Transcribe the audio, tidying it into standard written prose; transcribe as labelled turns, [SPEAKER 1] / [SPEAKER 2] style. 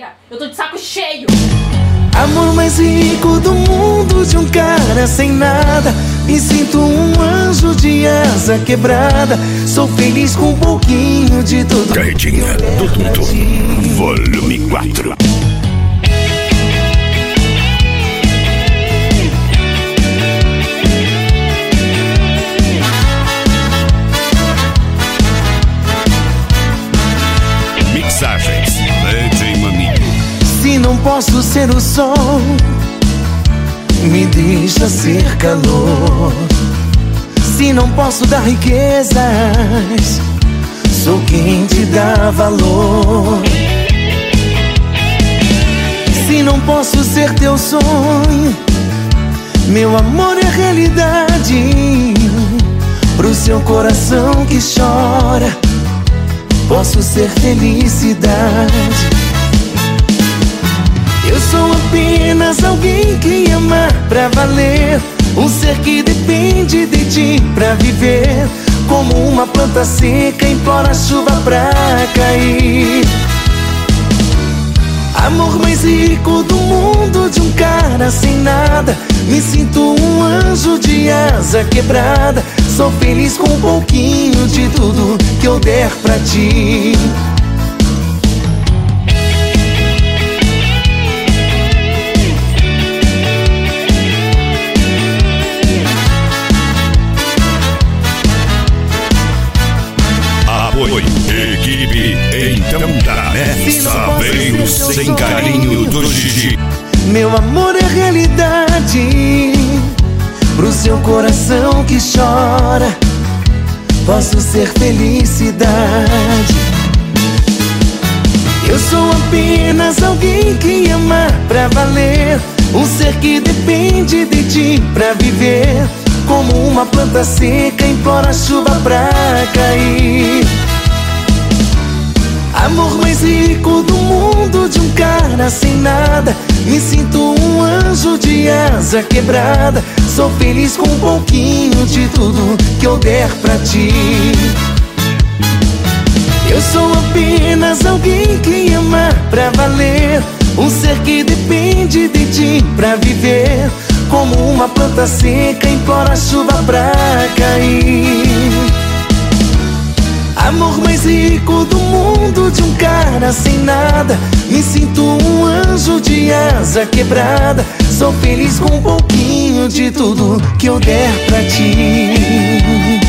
[SPEAKER 1] chega, eu tô de saco cheio.
[SPEAKER 2] Amor mais rico do mundo de um cara sem nada. Me sinto um anjo de asa quebrada. Sou feliz com um pouquinho de tudo.
[SPEAKER 3] Carretinha do Tum-Tum, volume 4. Mixagens DJ Maminho.
[SPEAKER 2] Se não posso ser o sol, me deixa ser calor. Se não posso dar riquezas, sou quem te dá valor. Se não posso ser teu sonho, meu amor é realidade. Pro seu coração que chora, posso ser felicidade. Eu sou apenas alguém que ama pra valer. Um ser que depende de ti pra viver. Como uma planta seca implora a chuva pra cair. Amor mais rico do mundo de um cara sem nada. Me sinto um anjo de asa quebrada. Sou feliz com um pouquinho de tudo que eu der pra ti.
[SPEAKER 3] Apoio, equipe, então dá. Sabeiro sem carinho do Gigi.
[SPEAKER 2] Meu amor é realidade. Pro seu coração que chora, posso ser felicidade. Eu sou apenas alguém que ama pra valer. Um ser que depende de ti pra viver. Como uma planta seca implora a chuva pra cair. Amor mais rico do mundo de um cara sem nada. Me sinto um anjo de asa quebrada. Sou feliz com um pouquinho de tudo que eu der pra ti. Eu sou apenas alguém que ama pra valer. Um ser que depende de ti pra viver. Como uma planta seca implora a chuva pra cair. Amor mais rico do mundo de um cara sem nada. Me sinto um anjo de asa quebrada. Sou feliz com um pouquinho de tudo que eu der pra ti.